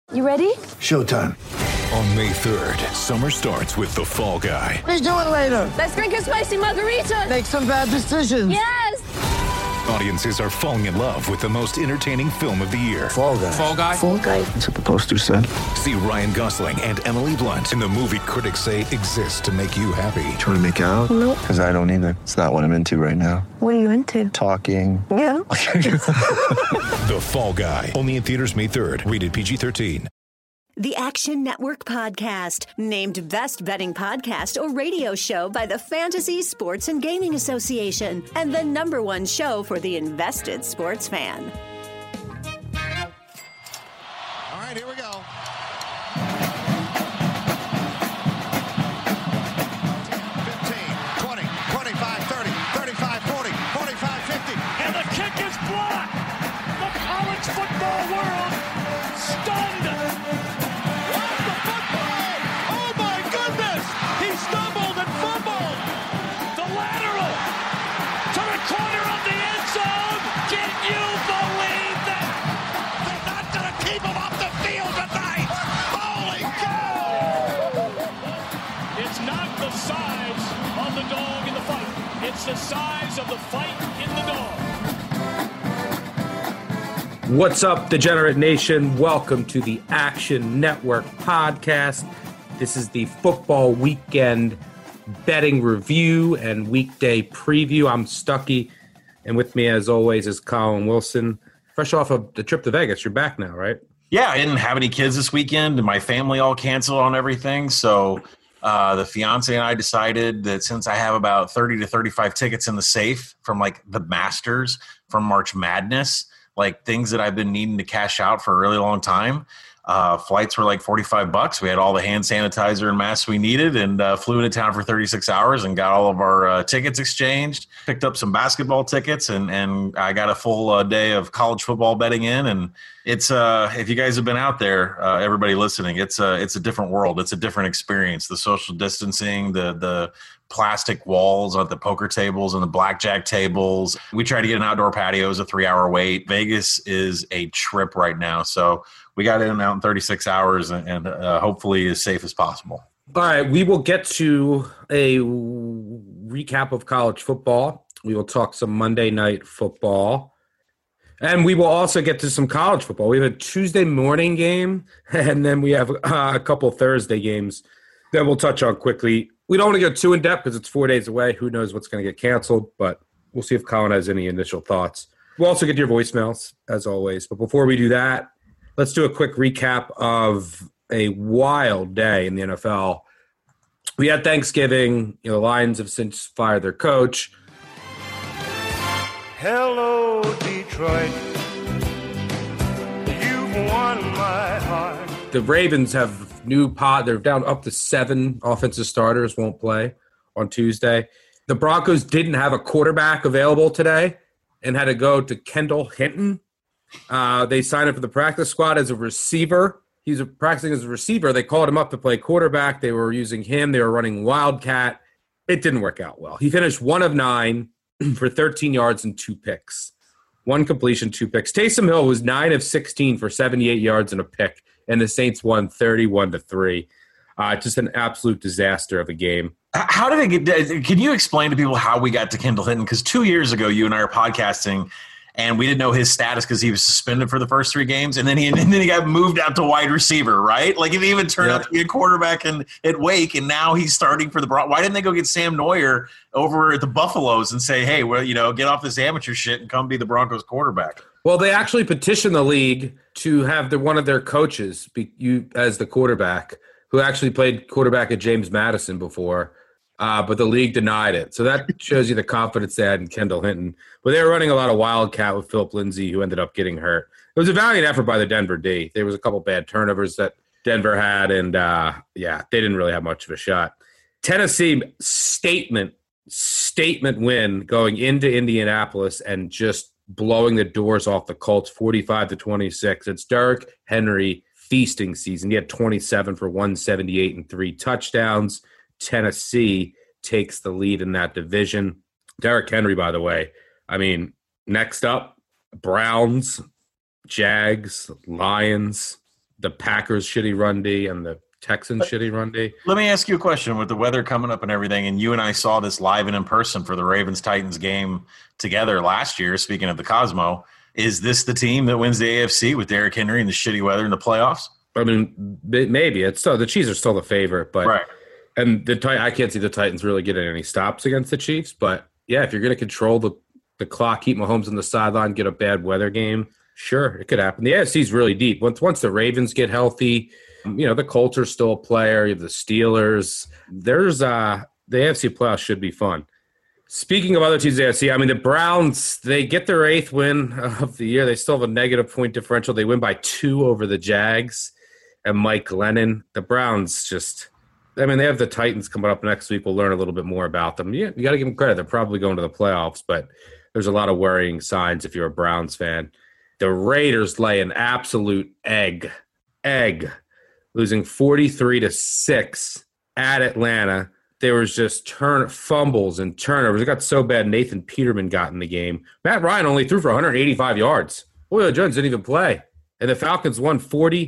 You ready? Showtime. On May 3rd, summer starts with The Fall Guy. Let's do it later. Let's drink a spicy margarita. Make some bad decisions. Yes! Audiences are falling in love with the most entertaining film of the year. Fall Guy. Fall Guy? Fall guy. That's what the poster said. See Ryan Gosling and Emily Blunt in the movie critics say exists to make you happy. Trying to make it out? Nope. Because I don't either. It's not what I'm into right now. What are you into? Talking. Yeah. The Fall Guy. Only in theaters May 3rd. Rated PG-13. The Action Network Podcast, named Best Betting Podcast or Radio Show by the Fantasy Sports and Gaming Association, and the #1 show for the invested sports fan. All right, here we go. 15, 20, 25, 30, 35, 40, 45, 50. And the kick is blocked. The college football world stunned. Lost the football. Oh, my goodness. He stumbled and fumbled. The lateral to the corner of the end zone. Can you believe that? They're not going to keep him off the field tonight. Holy cow. It's not the size of the dog in the fight. It's the size of the fight in the dog. What's up, Degenerate Nation? Welcome to the Action Network Podcast. This is the football weekend betting review and weekday preview. I'm Stuckey, and with me, as always, is Colin Wilson. Fresh off of the trip to Vegas, you're back now, right? Yeah, I didn't have any kids this weekend, and my family all canceled on everything. So the fiance and I decided that since I have about 30 to 35 tickets in the safe from like the Masters, from March Madness, like things that I've been needing to cash out for a really long time. Flights were like $45. We had all the hand sanitizer and masks we needed, and flew into town for 36 hours and got all of our tickets exchanged, picked up some basketball tickets, and I got a full day of college football betting in. And it's if you guys have been out there, everybody listening, it's a different world. It's a different experience. The social distancing, the plastic walls at the poker tables and the blackjack tables. We try to get an outdoor patio. It's a 3-hour wait. Vegas is a trip right now. So we got in and out in 36 hours and hopefully as safe as possible. All right, we will get to a recap of college football. We will talk some Monday night football. And we will also get to some college football. We have a Tuesday morning game, and then we have a couple Thursday games that we'll touch on quickly. We don't want to go too in-depth because it's 4 days away. Who knows what's going to get canceled, but we'll see if Colin has any initial thoughts. We'll also get your voicemails, as always. But before we do that, let's do a quick recap of a wild day in the NFL. We had Thanksgiving. The Lions have since fired their coach. Hello, Detroit. You've won my heart. The Ravens have they're down up to 7 offensive starters won't play on Tuesday. The Broncos didn't have a quarterback available today and had to go to Kendall Hinton. They signed him for the practice squad as a receiver. He's practicing as a receiver. They called him up to play quarterback. They were using him. They were running Wildcat. It didn't work out well. He finished 1 of 9 for 13 yards and 2 picks. 1 completion, 2 picks. Taysom Hill was 9 of 16 for 78 yards and a pick, and the Saints won 31-3. Just an absolute disaster of a game. How did it get – can you explain to people how we got to Kendall Hinton? Because 2 years ago, you and I are podcasting, and we didn't know his status because he was suspended for the first 3 games, and then he got moved out to wide receiver, right? Like, it even turned out to be a quarterback at Wake, and now he's starting for the Broncos. Why didn't they go get Sam Neuer over at the Buffaloes and say, hey, well, get off this amateur shit and come be the Broncos quarterback? Well, they actually petitioned the league to have one of their coaches be you as the quarterback, who actually played quarterback at James Madison before, but the league denied it. So that shows you the confidence they had in Kendall Hinton. But they were running a lot of Wildcat with Philip Lindsay, who ended up getting hurt. It was a valiant effort by the Denver D. There was a couple bad turnovers that Denver had, and they didn't really have much of a shot. Tennessee, statement win going into Indianapolis and just blowing the doors off the Colts 45-26. It's Derrick Henry feasting season. He had 27 for 178 and 3 touchdowns. Tennessee takes the lead in that division. Derrick Henry, by the way, next up, Browns, Jags, Lions. the Packers' shitty run D and the Texans' shitty run D. Let me ask you a question. With the weather coming up and everything, and you and I saw this live and in person for the Ravens-Titans game together last year, speaking of the Cosmo, is this the team that wins the AFC with Derrick Henry and the shitty weather in the playoffs? I mean, maybe. It's still, the Chiefs are still the favorite, but right. And I can't see the Titans really getting any stops against the Chiefs. But, yeah, if you're going to control the clock, keep Mahomes on the sideline, get a bad weather game, sure, it could happen. The AFC is really deep. Once the Ravens get healthy, the Colts are still a player. You have the Steelers. There's the AFC playoffs should be fun. Speaking of other teams in the AFC, I mean, the Browns, they get their 8th win of the year. They still have a negative point differential. They win by 2 over the Jags and Mike Glennon. The Browns just – I mean, they have the Titans coming up next week. We'll learn a little bit more about them. Yeah, you got to give them credit. They're probably going to the playoffs, but there's a lot of worrying signs if you're a Browns fan. The Raiders lay an absolute egg, losing 43-6 at Atlanta. There was just fumbles and turnovers. It got so bad Nathan Peterman got in the game. Matt Ryan only threw for 185 yards. Julio Jones didn't even play. And the Falcons won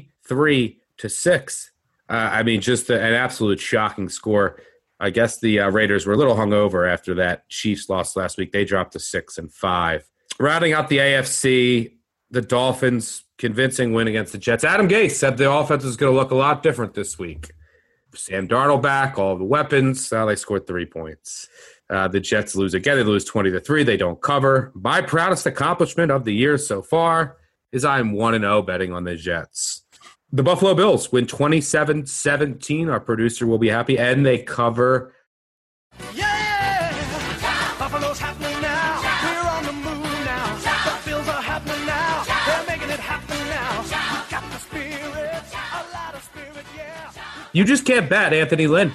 43-6. I mean, just an absolute shocking score. I guess the Raiders were a little hungover after that Chiefs loss last week. They dropped to 6-5. Rounding out the AFC, the Dolphins, convincing win against the Jets. Adam Gase said the offense is going to look a lot different this week. Sam Darnold back, all the weapons. They scored 3 points. The Jets lose again. They lose 20-3. They don't cover. My proudest accomplishment of the year so far is I'm 1-0 betting on the Jets. The Buffalo Bills win 27-17. Our producer will be happy, and they cover. Yeah! Buffalo's happening now. We're on the move now. The Bills are happening now. They're making it happen now. We got the spirit, a lot of spirit, yeah. You just can't bet Anthony Lynn.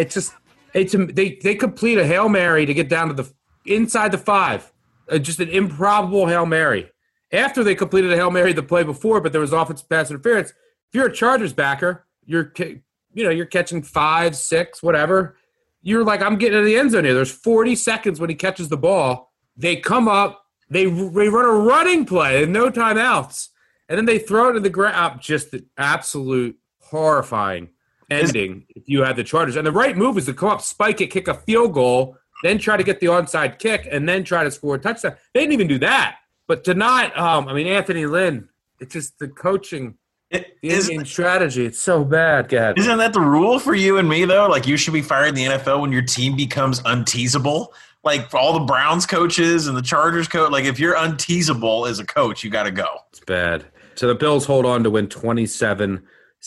They complete a Hail Mary to get down to the inside the 5. Just an improbable Hail Mary. After they completed a Hail Mary the play before, but there was offensive pass interference. If you're a Chargers backer, you're catching 5, 6, whatever. You're like, I'm getting to the end zone here. There's 40 seconds when he catches the ball. They come up, they run a running play and no timeouts, and then they throw it to the ground. Just the absolute horrifying ending if you had the Chargers. And the right move is to come up, spike it, kick a field goal, then try to get the onside kick, and then try to score a touchdown. They didn't even do that. But to not, Anthony Lynn, it's just the coaching. The in-game strategy, it's so bad, God. Isn't that the rule for you and me, though? Like, you should be fired in the NFL when your team becomes unteasable. Like, for all the Browns coaches and the Chargers coach, like, if you're unteasable as a coach, you got to go. It's bad. So the Bills hold on to win 27-17.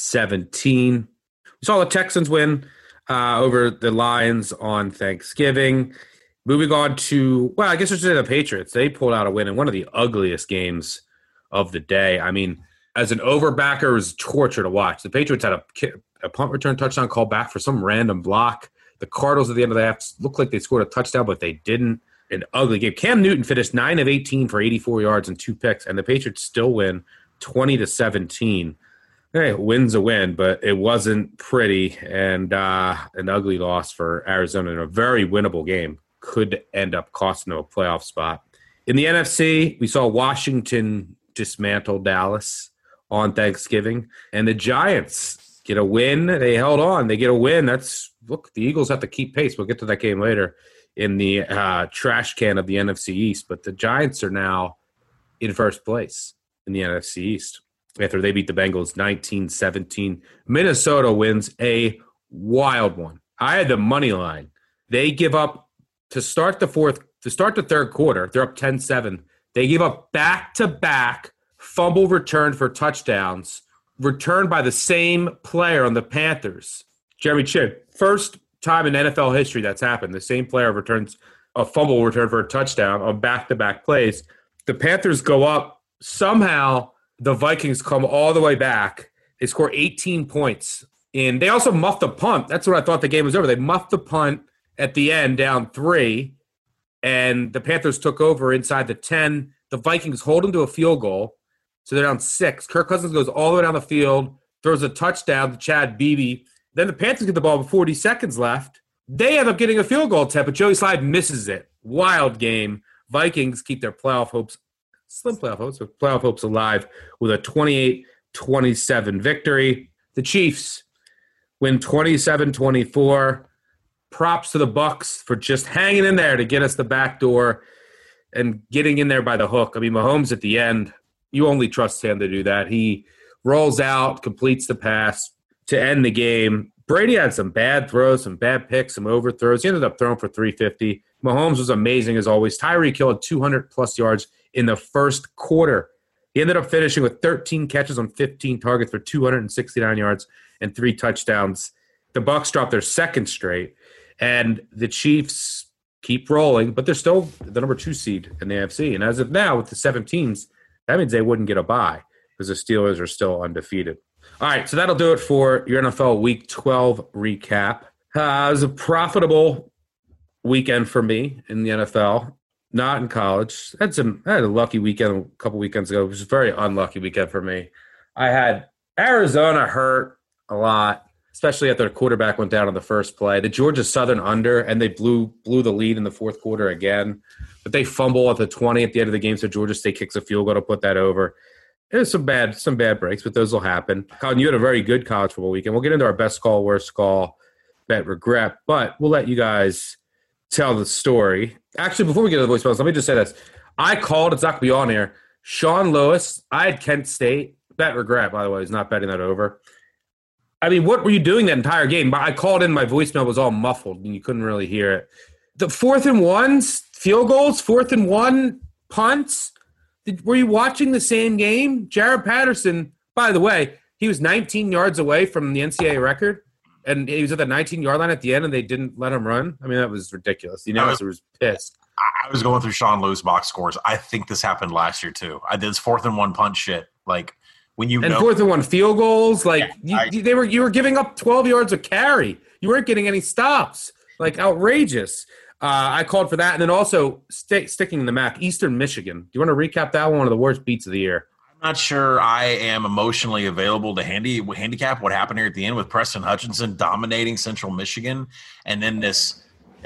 We saw the Texans win over the Lions on Thanksgiving. Moving on to, I guess it's the Patriots. They pulled out a win in one of the ugliest games of the day. I mean, as an overbacker, it was torture to watch. The Patriots had a punt return touchdown called back for some random block. The Cardinals at the end of the half looked like they scored a touchdown, but they didn't. An ugly game. Cam Newton finished 9 of 18 for 84 yards and 2 picks, and the Patriots still win 20-17. Hey, win's a win, but it wasn't pretty, and an ugly loss for Arizona in a very winnable game. Could end up costing them a playoff spot. In the NFC, we saw Washington dismantle Dallas on Thanksgiving, and the Giants get a win. They held on. They get a win. The Eagles have to keep pace. We'll get to that game later in the trash can of the NFC East, but the Giants are now in first place in the NFC East after they beat the Bengals 19-17. Minnesota wins a wild one. I had the money line. They give up to start the third quarter. They're up 10-7. They give up back-to-back fumble return for touchdowns, returned by the same player on the Panthers, Jeremy Chinn. First time in NFL history that's happened. The same player returns a fumble return for a touchdown on back-to-back plays. The Panthers go up. Somehow, the Vikings come all the way back. They score 18 points. And they also muffed the punt. That's when I thought the game was over. They muffed the punt at the end, down 3. And the Panthers took over inside the 10. The Vikings hold them to a field goal. So they're down 6. Kirk Cousins goes all the way down the field, throws a touchdown to Chad Beebe. Then the Panthers get the ball with 40 seconds left. They end up getting a field goal attempt, but Joey Slye misses it. Wild game. Vikings keep their slim playoff hopes alive with a 27 victory. The Chiefs win 27-24. Props to the Bucs for just hanging in there to get us the back door and getting in there by the hook. I mean, Mahomes at the end, you only trust him to do that. He rolls out, completes the pass to end the game. Brady had some bad throws, some bad picks, some overthrows. He ended up throwing for 350. Mahomes was amazing as always. Tyreek Hill had 200-plus yards in the first quarter. He ended up finishing with 13 catches on 15 targets for 269 yards and 3 touchdowns. The Bucs dropped their second straight, and the Chiefs keep rolling, but they're still the number 2 seed in the AFC. And as of now, with the 7 teams, that means they wouldn't get a bye because the Steelers are still undefeated. All right, so that'll do it for your NFL Week 12 recap. It was a profitable weekend for me in the NFL, not in college. I had a lucky weekend a couple weekends ago. It was a very unlucky weekend for me. I had Arizona hurt a lot, especially after the quarterback went down on the first play. The Georgia Southern under, and they blew the lead in the fourth quarter again. But they fumble at the 20 at the end of the game, so Georgia State kicks a field goal to put that over. There's some bad breaks, but those will happen. Colin, you had a very good college football weekend. We'll get into our best call, worst call, bet, regret, but we'll let you guys tell the story. Actually, before we get to the voicemails, let me just say this. I called, it's not going to be on here, Sean Lewis. I had Kent State. Bet, regret, by the way, is not betting that over. I mean, what were you doing that entire game? I called in, my voicemail was all muffled, and you couldn't really hear it. The 4th and 1s, field goals, 4th and 1 punts. Were you watching the same game? Jared Patterson, by the way, he was 19 yards away from the NCAA record, and he was at the 19-yard line at the end, and they didn't let him run. I mean, that was ridiculous. The announcer was pissed. I was going through Sean Lewis box scores. I think this happened last year, too. I did this 4th and 1 punt shit. Like, when you and know. 4th and 1 field goals. Like, yeah, you were giving up 12 yards of carry. You weren't getting any stops. Like, outrageous. I called for that. And then also, sticking in the MAC, Eastern Michigan. Do you want to recap that one of the worst beats of the year? I'm not sure I am emotionally available to handicap what happened here at the end with Preston Hutchinson dominating Central Michigan. And then this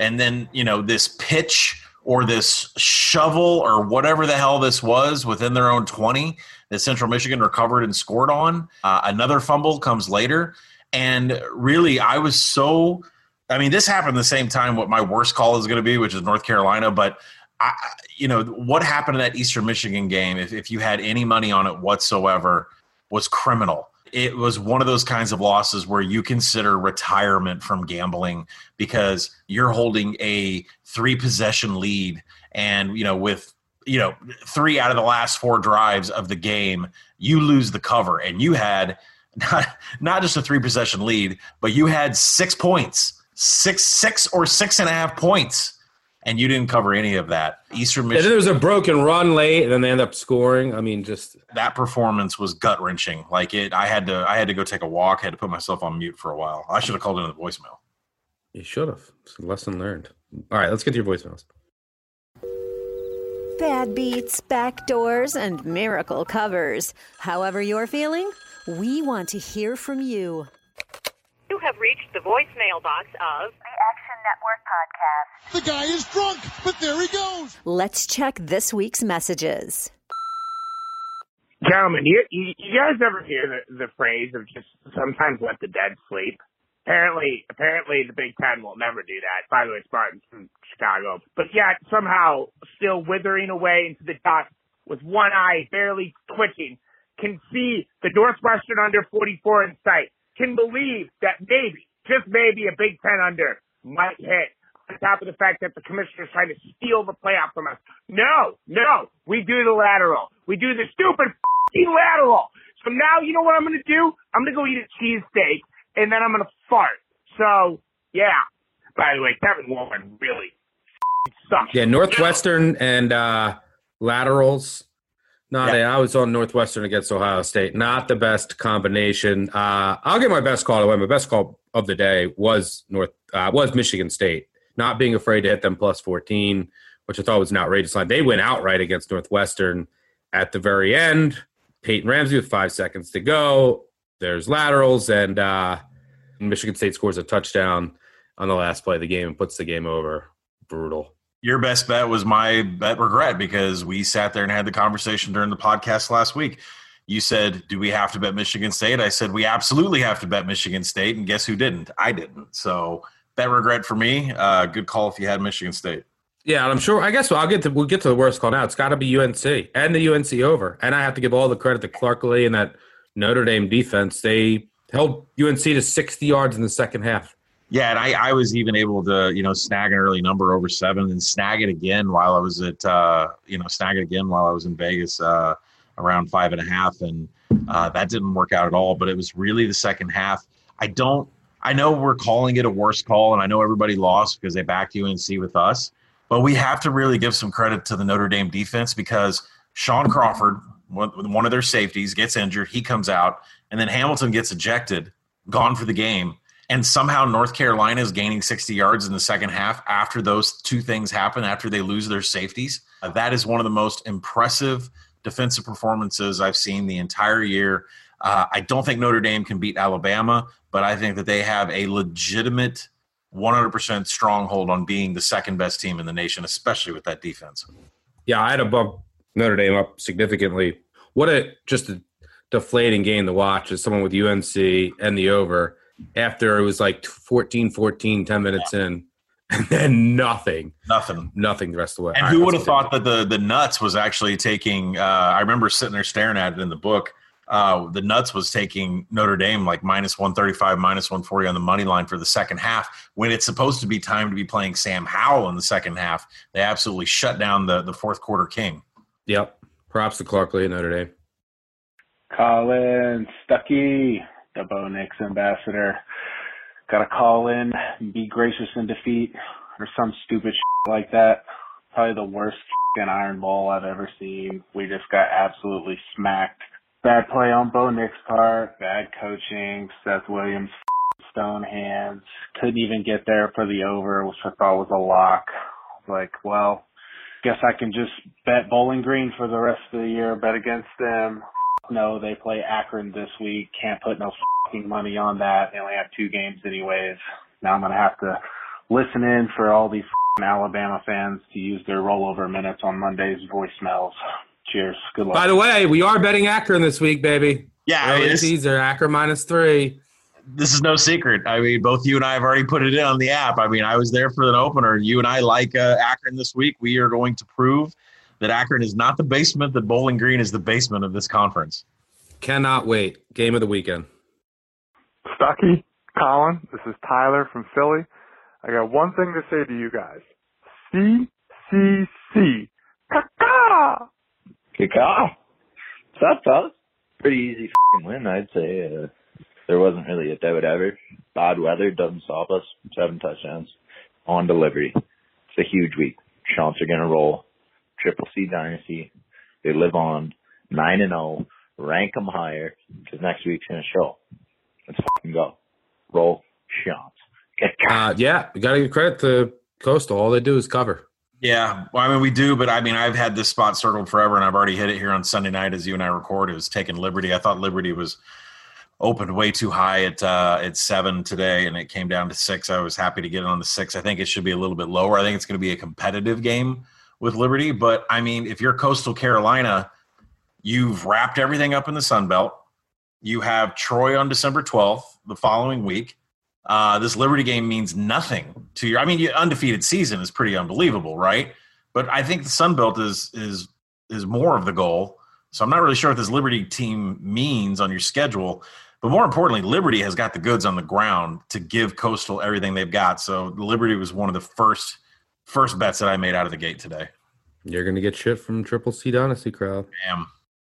pitch or this shovel or whatever the hell this was within their own 20 that Central Michigan recovered and scored on. Another fumble comes later. And really, this happened the same time what my worst call is going to be, which is North Carolina. But, what happened in that Eastern Michigan game, if you had any money on it whatsoever, was criminal. It was one of those kinds of losses where you consider retirement from gambling because you're holding a 3-possession lead. And, with 3 out of the last 4 drives of the game, you lose the cover. And you had not just a 3-possession lead, but you had 6 points. 6 or 6.5 points, and you didn't cover any of that. Eastern Michigan. And there was a broken run late, and then they end up scoring. I mean, just that performance was gut wrenching. Like I had to go take a walk. I had to put myself on mute for a while. I should have called into the voicemail. You should have. It's a lesson learned. All right, let's get to your voicemails. Bad beats, backdoors, and miracle covers. However you're feeling, we want to hear from you. You have reached the voicemail box of the Action Network Podcast. The guy is drunk, but there he goes. Let's check this week's messages. Gentlemen, you guys ever hear the phrase of just sometimes let the dead sleep? Apparently the Big Ten will never do that. By the way, Spartans from Chicago. But yet, somehow, still withering away into the dust with one eye barely twitching, can see the Northwestern under 44 in sight. Can believe that maybe, just maybe, a Big Ten under might hit, on top of the fact that the commissioner's trying to steal the playoff from us. No, we do the lateral. We do the stupid lateral. So now, you know what I'm going to do? I'm going to go eat a cheesesteak, and then I'm going to fart. So, yeah. By the way, Kevin Warren really sucks. Yeah, Northwestern and laterals. I was on Northwestern against Ohio State. Not the best combination. I'll get my best call away. My best call of the day was Michigan State. Not being afraid to hit them plus 14, which I thought was an outrageous line. They went outright against Northwestern at the very end. Peyton Ramsey with 5 seconds to go. There's laterals, and Michigan State scores a touchdown on the last play of the game and puts the game over. Brutal. Your best bet was my bet regret because we sat there and had the conversation during the podcast last week. You said, do we have to bet Michigan State? I said, we absolutely have to bet Michigan State. And guess who didn't? I didn't. So that regret for me. Good call if you had Michigan State. Yeah, I'm sure. I guess we'll get to the worst call now. It's got to be UNC and the UNC over. And I have to give all the credit to Clark Lee and that Notre Dame defense. They held UNC to 60 yards in the second half. Yeah, and I was even able to, snag an early number over 7 and snag it again while I was in Vegas around 5.5, and that didn't work out at all. But it was really the second half. I know we're calling it a worse call, and I know everybody lost because they backed UNC with us. But we have to really give some credit to the Notre Dame defense because Sean Crawford, one of their safeties, gets injured. He comes out, and then Hamilton gets ejected, gone for the game. And somehow North Carolina is gaining 60 yards in the second half after those two things happen, after they lose their safeties. That is one of the most impressive defensive performances I've seen the entire year. I don't think Notre Dame can beat Alabama, but I think that they have a legitimate 100% stronghold on being the second best team in the nation, especially with that defense. Yeah, I had to bump Notre Dame up significantly. What a deflating game to watch as someone with UNC and the over after it was like 14-14, 10 minutes in, and then nothing the rest of the way. And who would have thought that the Nuts was actually taking I remember sitting there staring at it in the book. The Nuts was taking Notre Dame like minus 135, minus 140 on the money line for the second half when it's supposed to be time to be playing Sam Howell in the second half. They absolutely shut down the fourth quarter king. Yep. Props to Clark Lee and Notre Dame. Colin Stuckey, the Bo Nix ambassador. Got to call in and be gracious in defeat or some stupid shit like that. Probably the worst iron ball I've ever seen. We just got absolutely smacked. Bad play on Bo Nix' part, bad coaching, Seth Williams, stone hands. Couldn't even get there for the over, which I thought was a lock. Like, well, guess I can just bet Bowling Green for the rest of the year, bet against them. No, they play Akron this week. Can't put no fucking money on that. They only have 2 games anyways. Now I'm going to have to listen in for all these Alabama fans to use their rollover minutes on Monday's voicemails. Cheers. Good luck. By the way, we are betting Akron this week, baby. Yeah. Teaser, Akron -3. This is no secret. I mean, both you and I have already put it in on the app. I mean, I was there for an opener. You and I like Akron this week. We are going to prove that Akron is not the basement, that Bowling Green is the basement of this conference. Cannot wait. Game of the weekend. Stuckey, Colin, this is Tyler from Philly. I got one thing to say to you guys. CCC. Caca! Caca! What's up, fellas? Pretty easy win, I'd say. There wasn't really a doubt ever. Bad weather doesn't stop us. 7 touchdowns on delivery. It's a huge week. Chants are going to roll. Triple C Dynasty. They live on 9-0. Rank them higher because next week's going to show. Let's fucking go. Roll Chants. Yeah, you got to give credit to Coastal. All they do is cover. Yeah, well, I mean, we do, but I mean, I've had this spot circled forever, and I've already hit it here on Sunday night as you and I record. It was taking Liberty. I thought Liberty was opened way too high at 7 today, and it came down to 6. I was happy to get it on the 6. I think it should be a little bit lower. I think it's going to be a competitive game with Liberty. But, I mean, if you're Coastal Carolina, you've wrapped everything up in the Sun Belt. You have Troy on December 12th, the following week. This Liberty game means nothing to your – I mean, your undefeated season is pretty unbelievable, right? But I think the Sun Belt is more of the goal. So I'm not really sure what this Liberty team means on your schedule. But more importantly, Liberty has got the goods on the ground to give Coastal everything they've got. So Liberty was one of the first bets that I made out of the gate today. You're going to get shit from Triple C Dynasty crowd. Damn.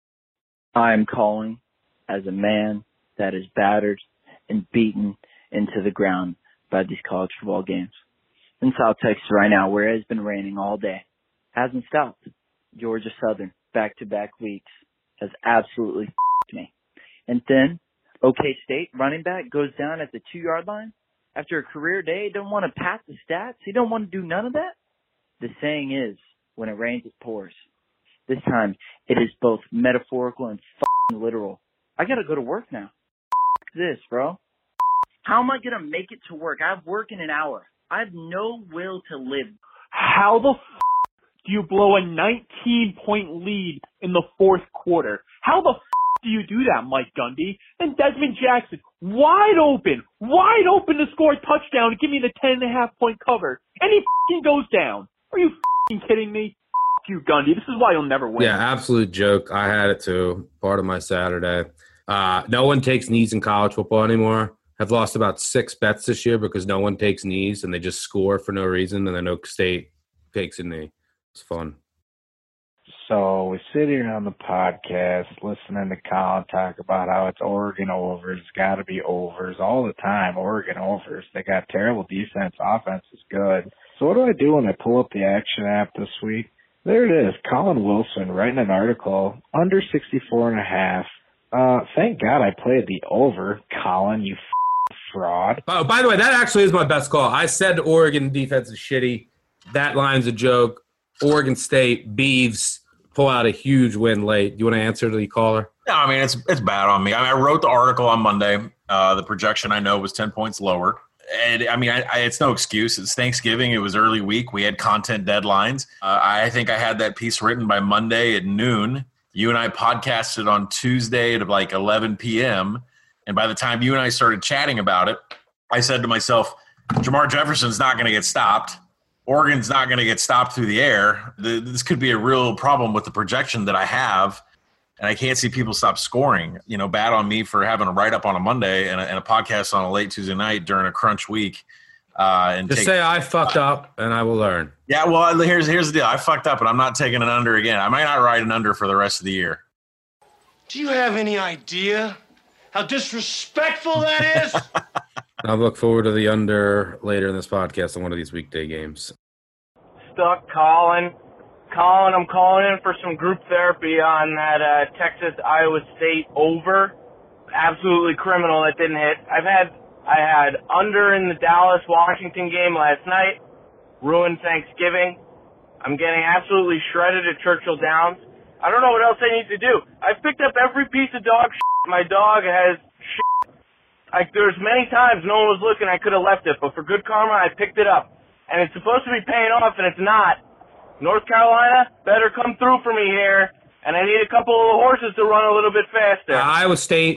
I'm calling as a man that is battered and beaten into the ground by these college football games. In South Texas right now, where it has been raining all day, hasn't stopped. Georgia Southern, back-to-back weeks, has absolutely f***ed me. And then, OK State running back goes down at the 2-yard line. After a career day, don't want to pat the stats. He don't want to do none of that. The saying is, when it rains, it pours. This time, it is both metaphorical and f***ing literal. I got to go to work now. F*** this, bro. How am I going to make it to work? I have work in an hour. I have no will to live. How the do you blow a 19-point lead in the fourth quarter? How the do you do that, Mike Gundy? And Desmond Jackson, wide open to score a touchdown to give me the 10.5-point cover. And he f***ing goes down. Are you f***ing kidding me? F*** you, Gundy. This is why you'll never win. Yeah, absolute joke. I had it too. Part of my Saturday. No one takes knees in college football anymore. I've lost about 6 bets this year because no one takes knees and they just score for no reason, and then Oak State takes a knee. It's fun. So we sit here on the podcast listening to Colin talk about how it's Oregon overs, got to be overs all the time. Oregon overs. They got terrible defense. Offense is good. So what do I do when I pull up the Action app this week? There it is. Colin Wilson writing an article, under 64.5. Thank God I played the over, Colin, you fraud. Oh, by the way, that actually is my best call. I said Oregon defense is shitty. That line's a joke. Oregon State, Beavs, pull out a huge win late. You want to answer to the caller? No, I mean, it's bad on me. I wrote the article on Monday. The projection I know was 10 points lower. And, I mean, it's no excuse. It's Thanksgiving. It was early week. We had content deadlines. I think I had that piece written by Monday at noon. You and I podcasted on Tuesday at like 11 p.m., and by the time you and I started chatting about it, I said to myself, Jamar Jefferson's not going to get stopped. Oregon's not going to get stopped through the air. This could be a real problem with the projection that I have, and I can't see people stop scoring. You know, bad on me for having a write-up on a Monday and a podcast on a late Tuesday night during a crunch week. Just say I fucked up, and I will learn. Yeah, well, here's the deal. I fucked up, and I'm not taking an under again. I might not ride an under for the rest of the year. Do you have any idea how disrespectful that is? I'll look forward to the under later in this podcast on one of these weekday games. Stuck Colin. Colin, I'm calling in for some group therapy on that Texas-Iowa State over. Absolutely criminal that didn't hit. I had under in the Dallas-Washington game last night. Ruined Thanksgiving. I'm getting absolutely shredded at Churchill Downs. I don't know what else I need to do. I've picked up every piece of dog shit. My dog has shit. There's many times no one was looking, I could have left it, but for good karma, I picked it up. And it's supposed to be paying off, and it's not. North Carolina better come through for me here, and I need a couple of horses to run a little bit faster. Iowa State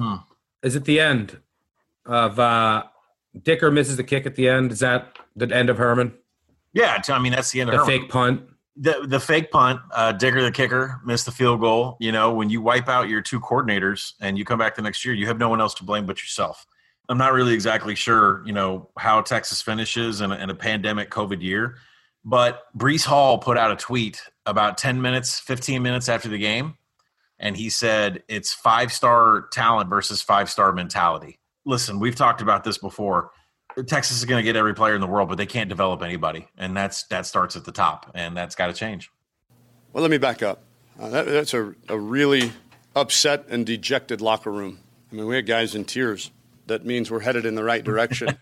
is at the end of Dicker misses the kick at the end. Is that the end of Herman? Yeah, I mean, that's the end of the Herman. Fake punt. The fake punt, Dicker the kicker, missed the field goal. You know, when you wipe out your 2 coordinators and you come back the next year, you have no one else to blame but yourself. I'm not really exactly sure, you know, how Texas finishes in a pandemic COVID year. But Breece Hall put out a tweet about 15 minutes after the game, and he said it's 5-star talent versus 5-star mentality. Listen, we've talked about this before. Texas is going to get every player in the world, but they can't develop anybody, and that starts at the top, and that's got to change. Well, let me back up. That's a really upset and dejected locker room. I mean, we had guys in tears. That means we're headed in the right direction.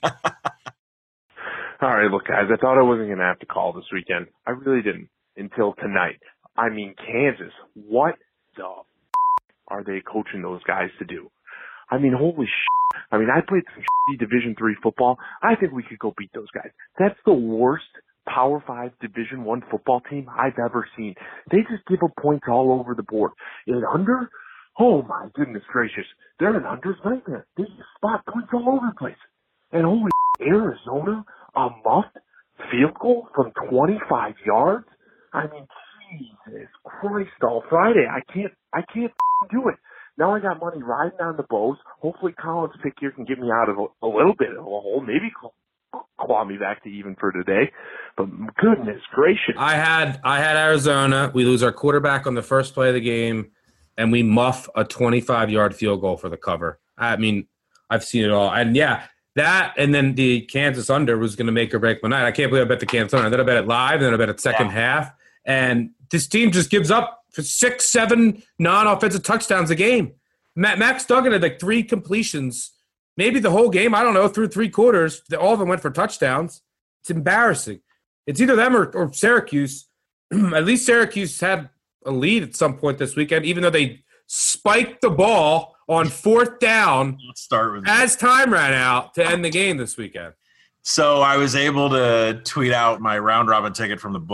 All right, look, guys, I thought I wasn't going to have to call this weekend. I really didn't until tonight. I mean, Kansas, what the are they coaching those guys to do? I mean, holy shit. I mean, I played some shitty Division III football. I think we could go beat those guys. That's the worst Power 5 Division I football team I've ever seen. They just give up points all over the board. And under? Oh, my goodness gracious. They're an under's nightmare. They just spot points all over the place. And holy shit, Arizona, a muffed field goal from 25 yards? I mean, Jesus Christ, all Friday. I can't do it. Now I got money riding on the Bows. Hopefully Colin's pick here can get me out of a little bit of a hole. Maybe claw me back to even for today. But goodness gracious. I had Arizona. We lose our quarterback on the first play of the game, and we muff a 25-yard field goal for the cover. I mean, I've seen it all. And, yeah, that and then the Kansas under was going to make or break my night. I can't believe I bet the Kansas under. Then I bet it live, then I bet it second half. And this team just gives up for 6-7 non-offensive touchdowns a game. Max Duggan had like 3 completions, maybe the whole game. I don't know, through 3 quarters. All of them went for touchdowns. It's embarrassing. It's either them or Syracuse. At least Syracuse had a lead at some point this weekend, even though they spiked the ball on 4th down as time ran out to end the game this weekend. So I was able to tweet out my round-robin ticket from the book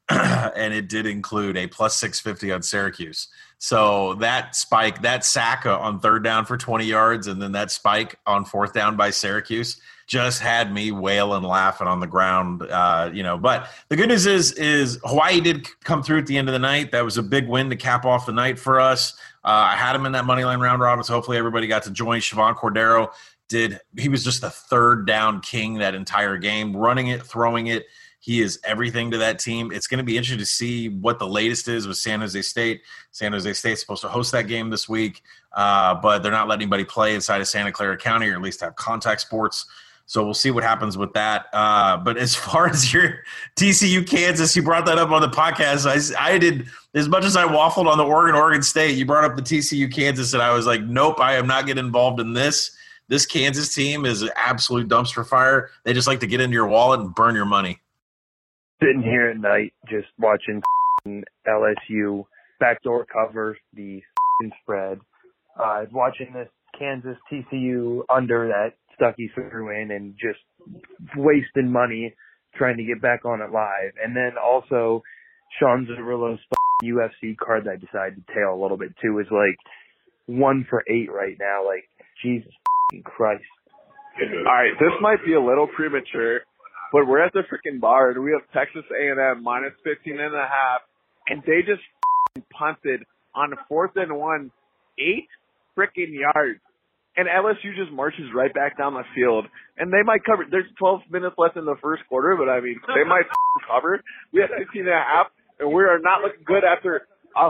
and it did include a plus 650 on Syracuse. So that spike, that sack on third down for 20 yards, and then that spike on fourth down by Syracuse just had me wailing, laughing on the ground. But the good news is Hawaii did come through at the end of the night. That was a big win to cap off the night for us. I had him in that moneyline round robin, so hopefully everybody got to join. Siobhan Cordero he was just the third down king that entire game, running it, throwing it. He is everything to that team. It's going to be interesting to see what the latest is with San Jose State. San Jose State's supposed to host that game this week, but they're not letting anybody play inside of Santa Clara County, or at least have contact sports. So we'll see what happens with that. But as far as your TCU Kansas, you brought that up on the podcast. I did, as much as I waffled on the Oregon State, you brought up the TCU Kansas, and I was like, nope, I am not getting involved in this. This Kansas team is an absolute dumpster fire. They just like to get into your wallet and burn your money. Sitting here at night, just watching LSU backdoor cover the spread. Watching this Kansas TCU under that Stuckey threw in, and just wasting money trying to get back on it live. And then also Sean Zerillo's UFC card that I decided to tail a little bit too is like 1 for 8 right now. Like, Jesus Christ. All right, this might be a little premature, but we're at the freaking bar and we have Texas A&M minus 15.5, and they just punted on 4th and 1, 8 freaking yards. And LSU just marches right back down the field. And they might cover. There's 12 minutes left in the first quarter, but I mean, they might cover. We had 19.5, and we are not looking good after a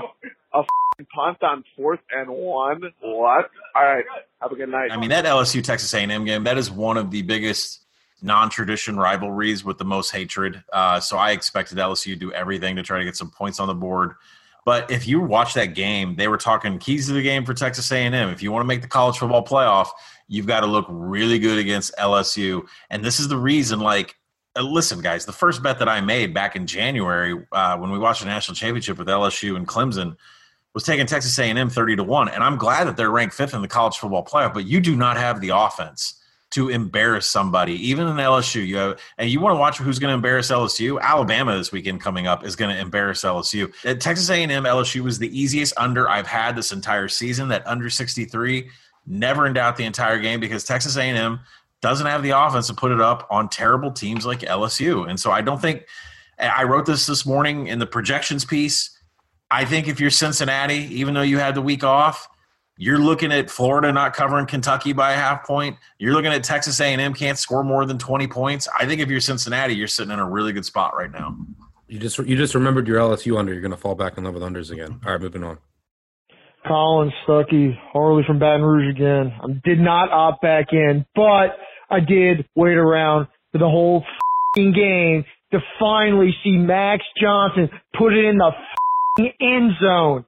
punt on 4th and 1. What? All right. Have a good night. I mean, that LSU-Texas A&M game, that is one of the biggest non-tradition rivalries with the most hatred. So I expected LSU to do everything to try to get some points on the board. But if you watch that game, they were talking keys to the game for Texas A&M. If you want to make the college football playoff, you've got to look really good against LSU. And this is the reason, listen, guys, the first bet that I made back in January when we watched the national championship with LSU and Clemson was taking Texas A&M 30-1. And I'm glad that they're ranked 5th in the college football playoff, but you do not have the offense to embarrass somebody, even in LSU. You want to watch who's going to embarrass LSU? Alabama this weekend coming up is going to embarrass LSU. At Texas A&M, LSU was the easiest under I've had this entire season. That under 63, never in doubt the entire game, because Texas A&M doesn't have the offense to put it up on terrible teams like LSU. And so I don't think – I wrote this morning in the projections piece. I think if you're Cincinnati, even though you had the week off – you're looking at Florida not covering Kentucky by a half point. You're looking at Texas A&M can't score more than 20 points. I think if you're Cincinnati, you're sitting in a really good spot right now. You just remembered your LSU under. You're going to fall back in love with unders again. All right, moving on. Colin Stuckey, Harley from Baton Rouge again. I did not opt back in, but I did wait around for the whole game to finally see Max Johnson put it in the end zone.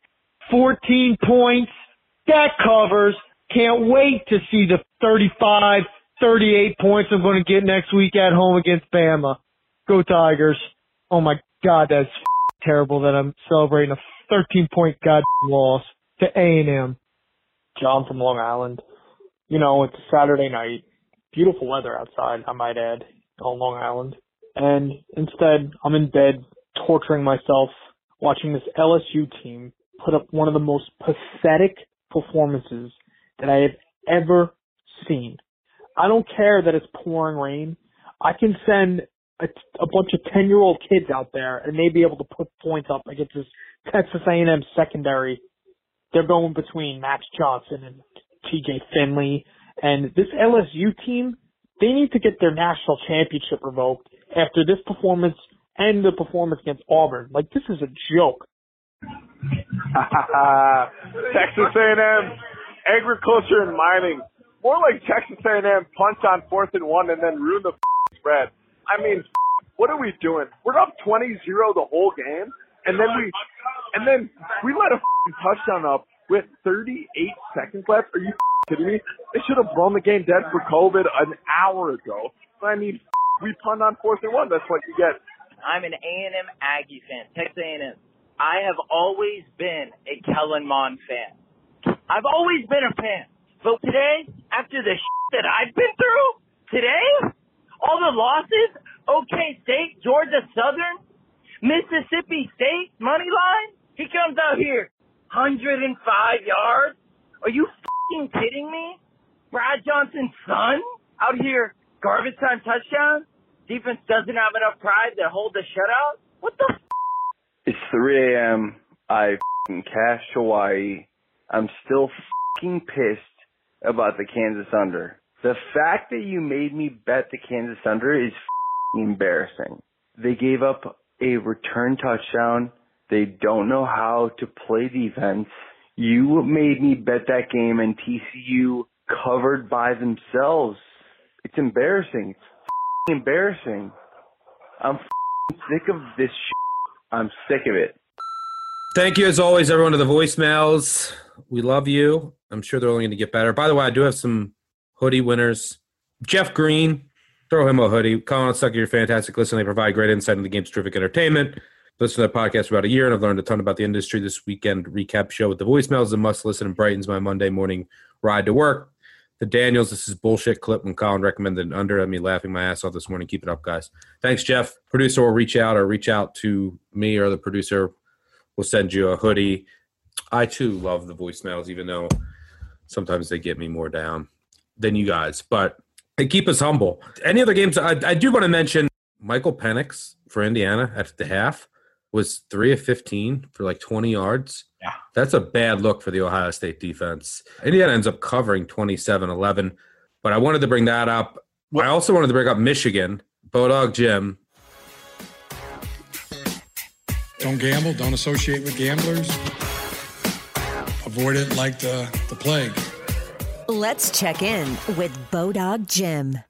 14 points. That covers. Can't wait to see the 35, 38 points I'm going to get next week at home against Bama. Go Tigers. Oh, my God, that's terrible that I'm celebrating a 13-point goddamn loss to A&M. John from Long Island. You know, it's a Saturday night. Beautiful weather outside, I might add, on Long Island. And instead, I'm in bed torturing myself watching this LSU team put up one of the most pathetic performances that I have ever seen. I don't care that it's pouring rain. I can send a bunch of 10-year-old kids out there and they'd be able to put points up against this Texas A&M secondary. They're going between Max Johnson and TJ Finley. And this LSU team, they need to get their national championship revoked after this performance and the performance against Auburn. Like, this is a joke. Texas A&M, agriculture and mining. More like Texas A&M punch on 4th and 1 and then ruin the spread. I mean, what are we doing? We're up 20-0 the whole game, and then we let a touchdown up with 38 seconds left. Are you kidding me? They should have blown the game dead for COVID an hour ago. I mean, we punt on 4th and 1. That's what you get. I'm an A&M Aggie fan, Texas A&M. I have always been a Kellen Mond fan. I've always been a fan. But today, after the that I've been through, today, all the losses, OK State, Georgia Southern, Mississippi son? Out here, garbage time touchdown? Defense doesn't have enough pride to hold the shutout? What the f***? It's 3 a.m. I f***ing cashed Hawaii. I'm still f***ing pissed about the Kansas under. The fact that you made me bet the Kansas under is f***ing embarrassing. They gave up a return touchdown. They don't know how to play defense. You made me bet that game and TCU covered by themselves. It's embarrassing. It's f***ing embarrassing. I'm f***ing sick of this shit. I'm sick of it. Thank you, as always, everyone, to the voicemails. We love you. I'm sure they're only going to get better. By the way, I do have some hoodie winners. Jeff Green, throw him a hoodie. Colin Stuckey, you're fantastic. Listen, they provide great insight into the game's terrific entertainment. Listen to the podcast for about a year, and I've learned a ton about the industry. This weekend recap show with the voicemails is a must-listen and brightens my Monday morning ride to work. The Daniels, this is bullshit clip when Colin recommended an under. Had me laughing my ass off this morning. Keep it up, guys. Thanks, Jeff. Producer will reach out to me, or the producer will send you a hoodie. I, too, love the voicemails, even though sometimes they get me more down than you guys. But they keep us humble. Any other games? I do want to mention Michael Penix for Indiana at the half was 3 of 15 for like 20 yards. Yeah. That's a bad look for the Ohio State defense. Indiana ends up covering 27-11, but I wanted to bring that up. I also wanted to bring up Michigan, Bodog Jim. Don't gamble. Don't associate with gamblers. Avoid it like the plague. Let's check in with Bodog Jim.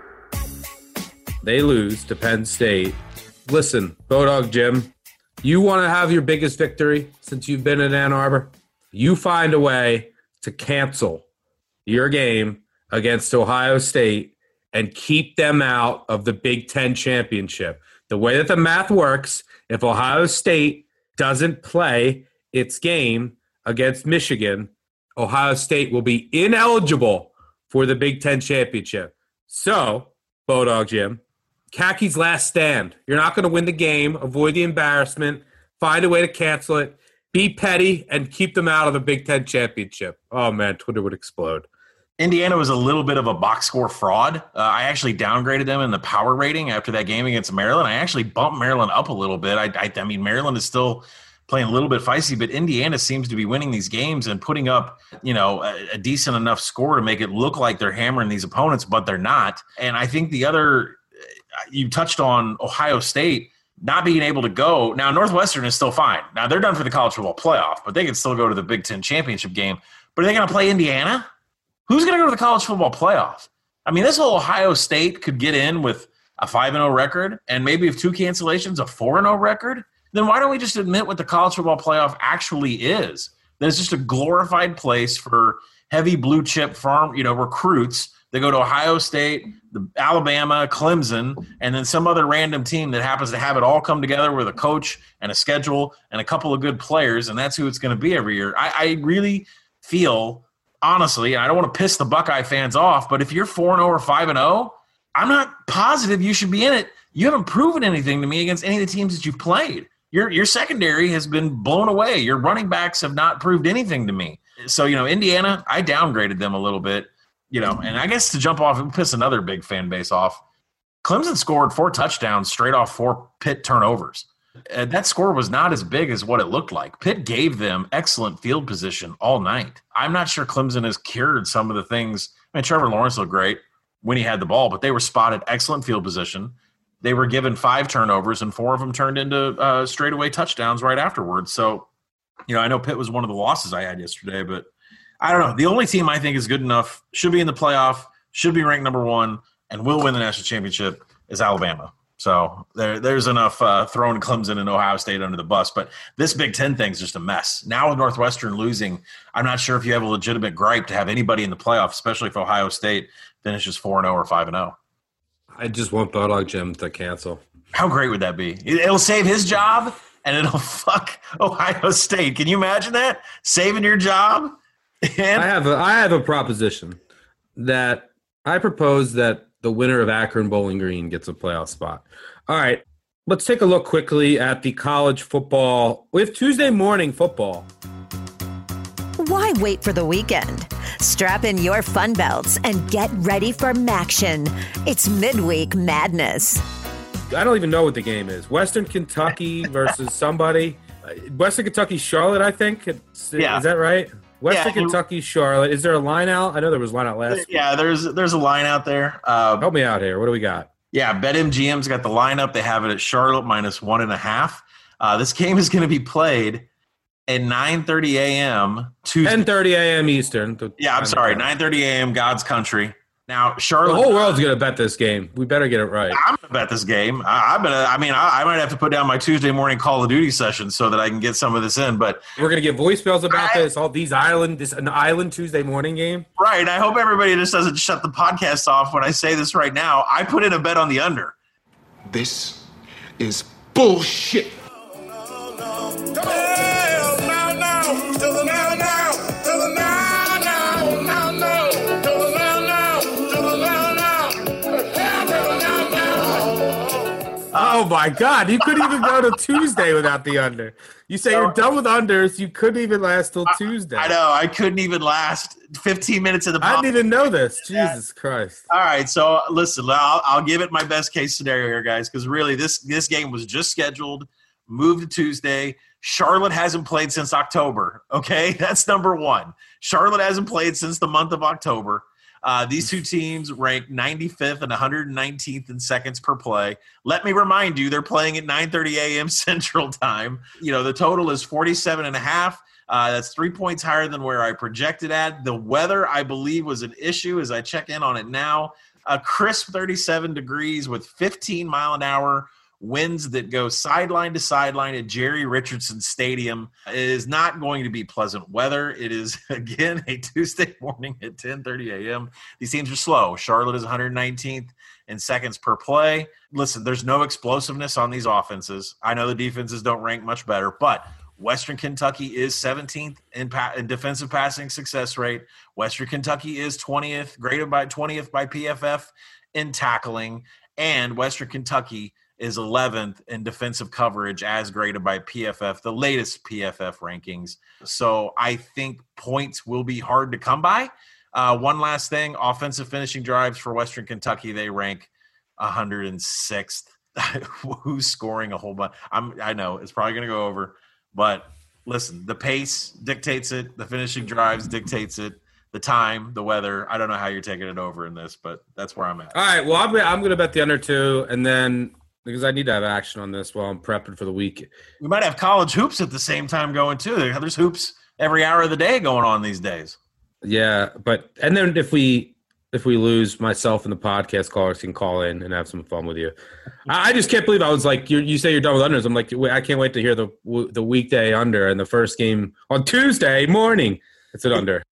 They lose to Penn State. Listen, Bodog Jim, you want to have your biggest victory since you've been in Ann Arbor? You find a way to cancel your game against Ohio State and keep them out of the Big Ten championship. The way that the math works, if Ohio State doesn't play its game against Michigan, Ohio State will be ineligible for the Big Ten championship. So, Bodog Jim, Kaki's last stand. You're not going to win the game. Avoid the embarrassment. Find a way to cancel it. Be petty and keep them out of the Big Ten championship. Oh, man, Twitter would explode. Indiana was a little bit of a box score fraud. I actually downgraded them in the power rating after that game against Maryland. I actually bumped Maryland up a little bit. I mean, Maryland is still playing a little bit feisty, but Indiana seems to be winning these games and putting up, a decent enough score to make it look like they're hammering these opponents, but they're not. And I think the other – you touched on Ohio State not being able to go. Now, Northwestern is still fine. Now, they're done for the college football playoff, but they can still go to the Big Ten championship game. But are they going to play Indiana? Who's going to go to the college football playoff? I mean, this whole Ohio State could get in with a 5-0 record, and maybe if 2 cancellations, a 4-0 record. Then why don't we just admit what the college football playoff actually is? That it's just a glorified place for heavy blue chip farm, recruits. They go to Ohio State, Alabama, Clemson, and then some other random team that happens to have it all come together with a coach and a schedule and a couple of good players, and that's who it's going to be every year. I really feel, honestly, and I don't want to piss the Buckeye fans off, but if you're 4-0 or 5-0, I'm not positive you should be in it. You haven't proven anything to me against any of the teams that you've played. Your secondary has been blown away. Your running backs have not proved anything to me. So, Indiana, I downgraded them a little bit. And I guess to jump off and piss another big fan base off, Clemson scored 4 touchdowns straight off 4 Pitt turnovers. That score was not as big as what it looked like. Pitt gave them excellent field position all night. I'm not sure Clemson has cured some of the things. I mean, Trevor Lawrence looked great when he had the ball, but they were spotted excellent field position. They were given 5 turnovers, and 4 of them turned into straightaway touchdowns right afterwards. So, I know Pitt was one of the losses I had yesterday, but I don't know. The only team I think is good enough, should be in the playoff, should be ranked number 1, and will win the national championship is Alabama. So there's enough throwing Clemson and Ohio State under the bus. But this Big Ten thing's just a mess. Now with Northwestern losing, I'm not sure if you have a legitimate gripe to have anybody in the playoff, especially if Ohio State finishes 4-0 or 5-0. I just want Bodog Jim to cancel. How great would that be? It'll save his job, and it'll fuck Ohio State. Can you imagine that? Saving your job? I have a proposition that I propose that the winner of Akron Bowling Green gets a playoff spot. All right, let's take a look quickly at the college football. We have Tuesday morning football. Why Why wait for the weekend? Strap in your fun belts and get ready for MACtion. It's midweek madness. I don't even know what the game is. Western Kentucky versus somebody. Western Kentucky, Charlotte, I think. Yeah. Is that right? Western Kentucky, Charlotte. Is there a line out? I know there was a line out last week. Yeah, there's a line out there. Help me out here. What do we got? Yeah, BetMGM's got the lineup. They have it at Charlotte -1.5. This game is going to be played at 9:30 a.m. Tuesday. 10:30 a.m. Eastern. Yeah, I'm sorry, 9:30 a.m. God's country. Now, Charlotte. The whole world's going to bet this game. We better get it right. I'm going to bet this game. I might have to put down my Tuesday morning Call of Duty session so that I can get some of this in. But we're going to get voicemails about this. All these an island Tuesday morning game. Right. I hope everybody just doesn't shut the podcast off when I say this right now. I put in a bet on the under. This is bullshit. Oh my God! You couldn't even go to Tuesday without the under. You say you're done with unders. You couldn't even last till Tuesday. I know. I couldn't even last 15 minutes of the. I didn't even know this. Jesus Christ! All right, so listen. I'll give it my best case scenario here, guys, because really this game was just scheduled, moved to Tuesday. Charlotte hasn't played since October. Okay, that's number one. Charlotte hasn't played since the month of October. These two teams rank 95th and 119th in seconds per play. Let me remind you, they're playing at 9:30 a.m. Central Time. The total is 47.5. That's 3 points higher than where I projected at. The weather, I believe, was an issue as I check in on it now. A crisp 37 degrees with 15-mile-an-hour winds that go sideline to sideline at Jerry Richardson Stadium. It is not going to be pleasant weather. It is, again, a Tuesday morning at 10:30 a.m. These teams are slow. Charlotte is 119th in seconds per play. Listen, there's no explosiveness on these offenses. I know the defenses don't rank much better, but Western Kentucky is 17th in defensive passing success rate. Western Kentucky is 20th, graded by 20th by PFF in tackling, and Western Kentucky is 11th in defensive coverage as graded by PFF, the latest PFF rankings. So I think points will be hard to come by. One last thing, offensive finishing drives for Western Kentucky, they rank 106th. Who's scoring a whole bunch? I know it's probably going to go over, but listen, the pace dictates it. The finishing drives dictates it. The time, the weather. I don't know how you're taking it over in this, but that's where I'm at. All right, well, I'm going to bet the under 2, and then because I need to have action on this while I'm prepping for the week. We might have college hoops at the same time going too. There's hoops every hour of the day going on these days. Yeah, and then if we lose, myself and the podcast callers can call in and have some fun with you. I just can't believe I was like, you say you're done with unders. I'm like, I can't wait to hear the weekday under and the first game on Tuesday morning. It's an under.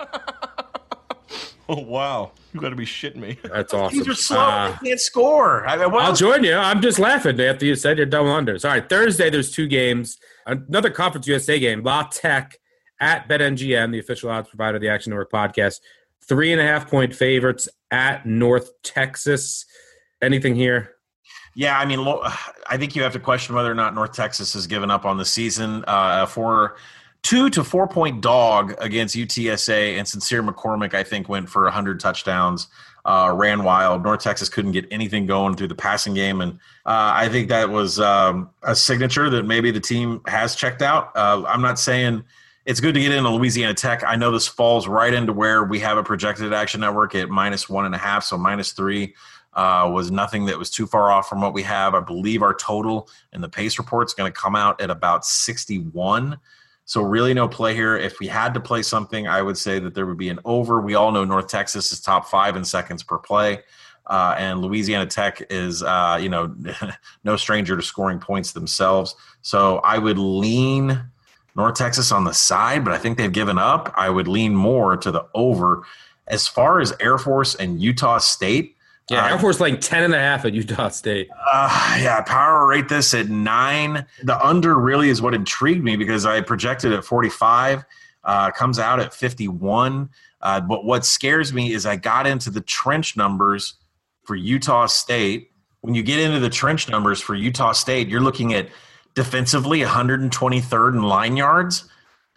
Oh, wow. You got to be shitting me. That's awesome. These are slow. They can't score. I'll join you. I'm just laughing after you said you're done with unders. All right, Thursday there's 2 games. Another Conference USA game. La Tech at BetMGM, the official odds provider of the Action Network podcast. 3.5-point favorites at North Texas. Anything here? Yeah, I mean, I think you have to question whether or not North Texas has given up on the season. For 2 to 4 point dog against UTSA, and Sincere McCormick, I think, went for 100 touchdowns, ran wild. North Texas couldn't get anything going through the passing game, and I think that was a signature that maybe the team has checked out. I'm not saying it's good to get into Louisiana Tech. I know this falls right into where we have a projected Action Network at -1.5, so -3 was nothing that was too far off from what we have. I believe our total in the pace report is going to come out at about 61. So really no play here. If we had to play something, I would say that there would be an over. We all know North Texas is top 5 in seconds per play. And Louisiana Tech is, no stranger to scoring points themselves. So I would lean North Texas on the side, but I think they've given up. I would lean more to the over. As far as Air Force and Utah State, Air Force laying 10.5 at Utah State. Power rate this at 9. The under really is what intrigued me because I projected at 45, comes out at 51. But what scares me is I got into the trench numbers for Utah State. When you get into the trench numbers for Utah State, you're looking at defensively 123rd in line yards.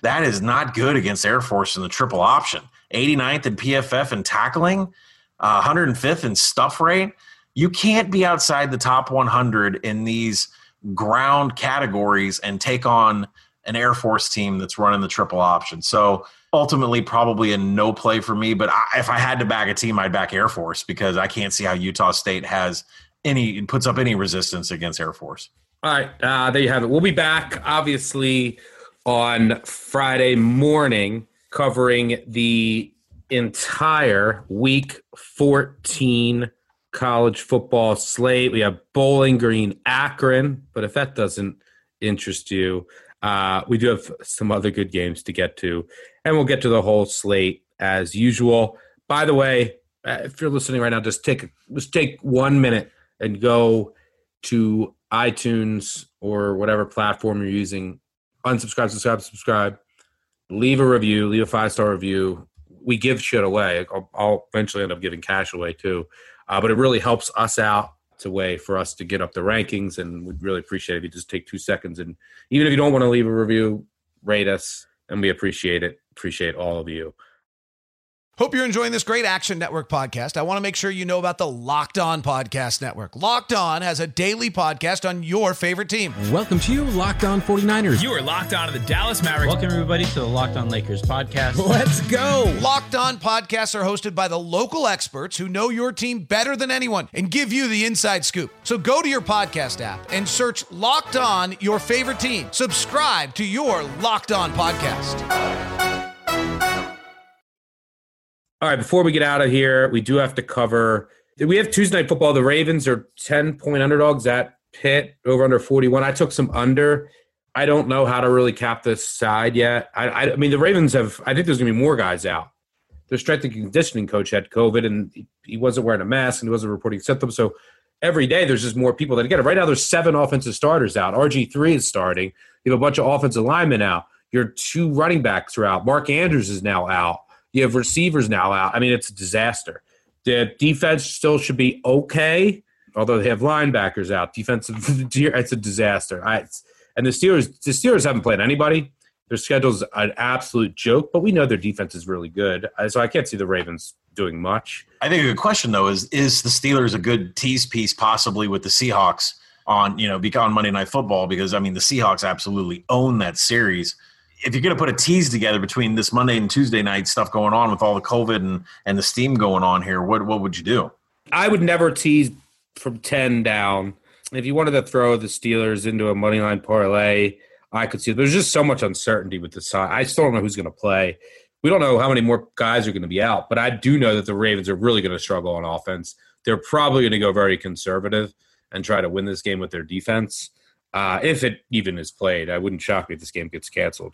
That is not good against Air Force in the triple option. 89th in PFF in tackling, 105th in stuff rate. You can't be outside the top 100 in these ground categories and take on an Air Force team that's running the triple option. So ultimately probably a no play for me, but if I had to back a team, I'd back Air Force because I can't see how Utah State puts up any resistance against Air Force. All right, there you have it. We'll be back, obviously, on Friday morning covering the entire Week 14 college football slate. We have Bowling Green, Akron, but if that doesn't interest you, we do have some other good games to get to, and we'll get to the whole slate as usual. By the way, if you're listening right now, just take 1 minute and go to iTunes or whatever platform you're using. Subscribe. Leave a review. Leave a 5-star review. We give shit away. I'll eventually end up giving cash away too, but it really helps us out. It's a way for us to get up the rankings, and we'd really appreciate it if you just take 2 seconds. And even if you don't want to leave a review, rate us, and we appreciate it. Appreciate all of you. Hope you're enjoying this great Action Network podcast. I want to make sure you know about the Locked On Podcast Network. Locked On has a daily podcast on your favorite team. Welcome to Locked On 49ers. You are locked on to the Dallas Mavericks. Welcome, everybody, to the Locked On Lakers podcast. Let's go. Locked On podcasts are hosted by the local experts who know your team better than anyone and give you the inside scoop. So go to your podcast app and search Locked On Your Favorite Team. Subscribe to your Locked On podcast. All right, before we get out of here, we do have to cover – we have Tuesday Night Football. The Ravens are 10-point underdogs at Pitt, over under 41. I took some under. I don't know how to really cap this side yet. I mean, the Ravens have – I think there's going to be more guys out. Their strength and conditioning coach had COVID, and he wasn't wearing a mask, and he wasn't reporting symptoms. So every day there's just more people that get it. Right now there's 7 offensive starters out. RG3 is starting. You have a bunch of offensive linemen out. Your 2 running backs are out. Mark Andrews is now out. You have receivers now out. I mean, it's a disaster. The defense still should be okay, although they have linebackers out. Defensive, it's a disaster. And the Steelers haven't played anybody. Their schedule's an absolute joke, but we know their defense is really good. So I can't see the Ravens doing much. I think a good question, though, is the Steelers a good tease piece possibly with the Seahawks on Monday Night Football? Because, I mean, the Seahawks absolutely own that series. If you're going to put a tease together between this Monday and Tuesday night stuff going on with all the COVID and the steam going on here, what would you do? I would never tease from 10 down. If you wanted to throw the Steelers into a money line parlay, I could see. There's just so much uncertainty with the side. I still don't know who's going to play. We don't know how many more guys are going to be out, but I do know that the Ravens are really going to struggle on offense. They're probably going to go very conservative and try to win this game with their defense. If it even is played, I wouldn't shock me if this game gets canceled.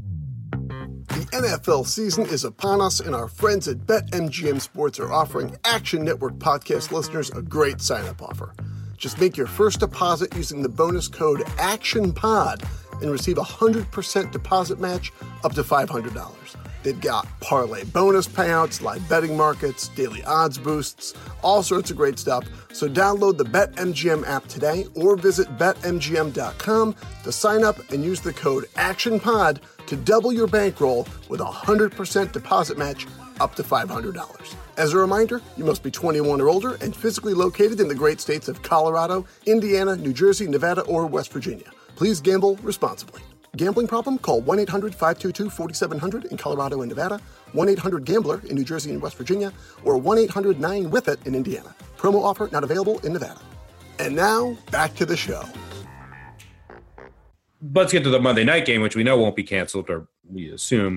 The NFL season is upon us, and our friends at BetMGM Sports are offering Action Network podcast listeners a great sign-up offer. Just make your first deposit using the bonus code ActionPod and receive a 100% deposit match up to $500. They've got parlay bonus payouts, live betting markets, daily odds boosts, all sorts of great stuff. So download the BetMGM app today or visit BetMGM.com to sign up and use the code ActionPod to double your bankroll with a 100% deposit match up to $500. As a reminder, you must be 21 or older and physically located in the great states of Colorado, Indiana, New Jersey, Nevada, or West Virginia. Please gamble responsibly. Gambling problem? Call 1-800-522-4700 in Colorado and Nevada, 1-800-GAMBLER in New Jersey and West Virginia, or 1-800-9-WITH-IT in Indiana. Promo offer not available in Nevada. And now, back to the show. Let's get to the Monday night game, which we know won't be canceled, or we assume.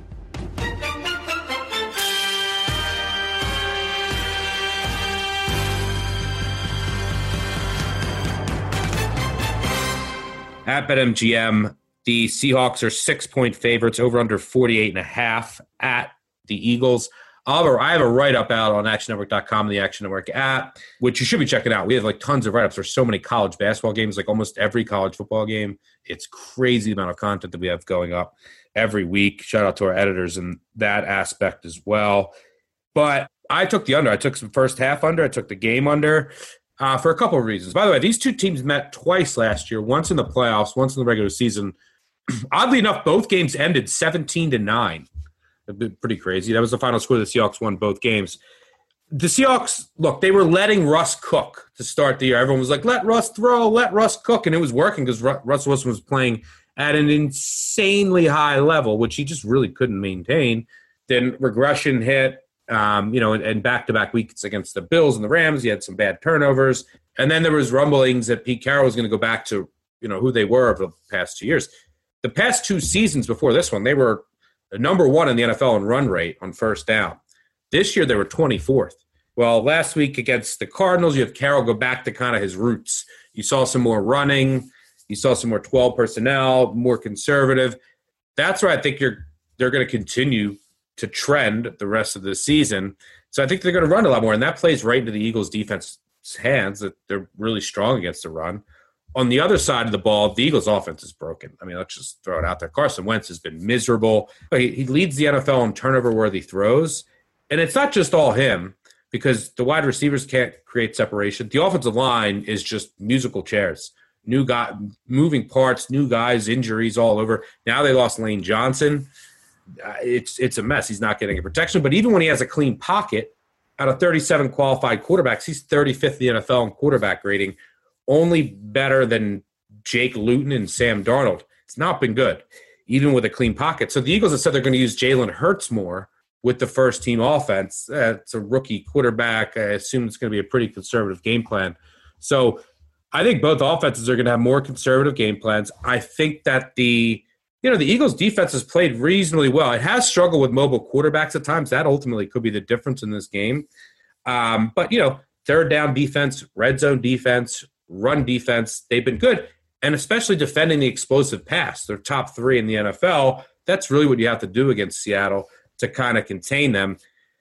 At BetMGM, the Seahawks are 6-point favorites, over under 48.5 at the Eagles. I have a write-up out on ActionNetwork.com and the Action Network app, which you should be checking out. We have like tons of write-ups. There's so many college basketball games, like almost every college football game. It's crazy the amount of content that we have going up every week. Shout out to our editors in that aspect as well. But I took the under. I took some first half under. I took the game under for a couple of reasons. By the way, these two teams met twice last year, once in the playoffs, once in the regular season. Oddly enough, both games ended 17-9. That'd be pretty crazy. That was the final score. The Seahawks won both games. The Seahawks, look, they were letting Russ cook to start the year. Everyone was like, let Russ throw, let Russ cook. And it was working because Russ Wilson was playing at an insanely high level, which he just really couldn't maintain. Then regression hit, and back-to-back weeks against the Bills and the Rams. He had some bad turnovers. And then there was rumblings that Pete Carroll was going to go back to, who they were over the past 2 years. The past 2 seasons before this one, they were number 1 in the NFL in run rate on first down. This year, they were 24th. Well, last week against the Cardinals, you have Carroll go back to kind of his roots. You saw some more running. You saw some more 12 personnel, more conservative. That's where I think they're going to continue to trend the rest of the season. So I think they're going to run a lot more, and that plays right into the Eagles' defense's hands, that they're really strong against the run. On the other side of the ball, the Eagles' offense is broken. I mean, let's just throw it out there. Carson Wentz has been miserable. He leads the NFL in turnover-worthy throws, and it's not just all him because the wide receivers can't create separation. The offensive line is just musical chairs. New guy, moving parts, new guys, injuries all over. Now they lost Lane Johnson. It's a mess. He's not getting a protection. But even when he has a clean pocket, out of 37 qualified quarterbacks, he's 35th in the NFL in quarterback rating, only better than Jake Luton and Sam Darnold. It's not been good, even with a clean pocket. So the Eagles have said they're going to use Jalen Hurts more with the first-team offense. It's a rookie quarterback. I assume it's going to be a pretty conservative game plan. So I think both offenses are going to have more conservative game plans. I think that the Eagles' defense has played reasonably well. It has struggled with mobile quarterbacks at times. That ultimately could be the difference in this game. But third down defense, red zone defense, run defense, they've been good. And especially defending the explosive pass. They're top 3 in the NFL. That's really what you have to do against Seattle to kind of contain them.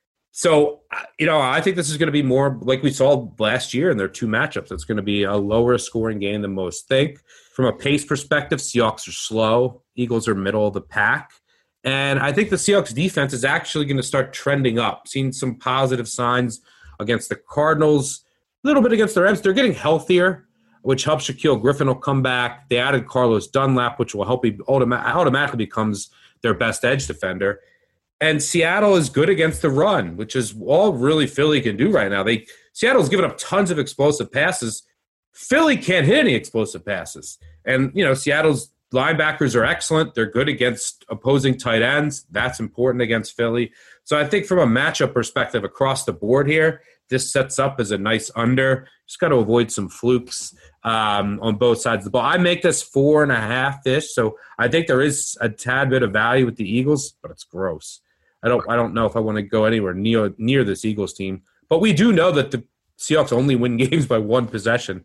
So, I think this is going to be more like we saw last year in their 2 matchups. It's going to be a lower scoring game than most think. From a pace perspective, Seahawks are slow. Eagles are middle of the pack. And I think the Seahawks defense is actually going to start trending up. Seen some positive signs against the Cardinals, a little bit against the Rams. They're getting healthier, which helps Shaquille Griffin will come back. They added Carlos Dunlap, which will help he automatically becomes their best edge defender. And Seattle is good against the run, which is all really Philly can do right now. Seattle's given up tons of explosive passes. Philly can't hit any explosive passes. And, Seattle's linebackers are excellent. They're good against opposing tight ends. That's important against Philly. So I think from a matchup perspective across the board here, this sets up as a nice under. Just got to avoid some flukes on both sides of the ball. I make this 4.5-ish, so I think there is a tad bit of value with the Eagles, but it's gross. I don't know if I want to go anywhere near this Eagles team. But we do know that the Seahawks only win games by 1 possession.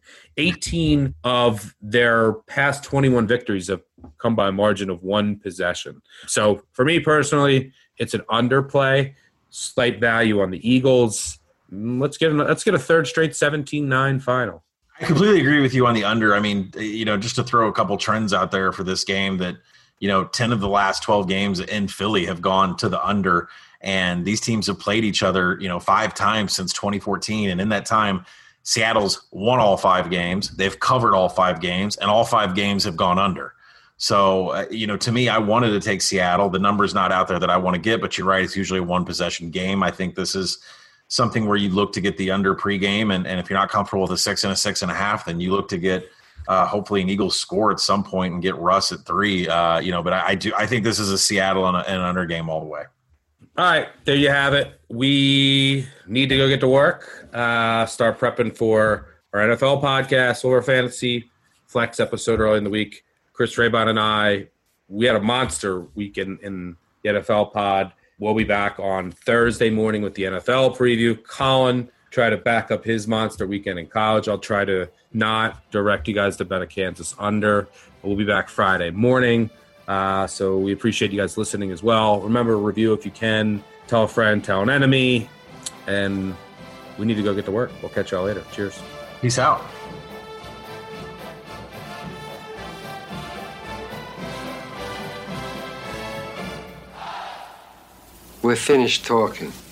18 of their past 21 victories have come by a margin of 1 possession. So for me personally, it's an underplay, slight value on the Eagles. Let's get a third straight 17-9 final. I completely agree with you on the under. I mean, just to throw a couple trends out there for this game that, 10 of the last 12 games in Philly have gone to the under. And these teams have played each other, 5 times since 2014. And in that time, Seattle's won all 5 games. They've covered all 5 games, and all 5 games have gone under. So, to me, I wanted to take Seattle. The number's not out there that I want to get, but you're right. It's usually a 1-possession game. I think this is something where you look to get the under pregame. And if you're not comfortable with a 6 and a 6.5, then you look to get hopefully an Eagles score at some point and get Russ at 3. But I think this is a Seattle and an under game all the way. All right, there you have it. We need to go get to work, start prepping for our NFL podcast or our fantasy flex episode early in the week. Chris Raybon and I, we had a monster week in the NFL pod. We'll be back on Thursday morning with the NFL preview. Colin try to back up his monster weekend in college. I'll try to not direct you guys to bet a Kansas under. We'll be back Friday morning. So we appreciate you guys listening as well. Remember, review if you can. Tell a friend, tell an enemy. And we need to go get to work. We'll catch y'all later. Cheers. Peace out. We're finished talking.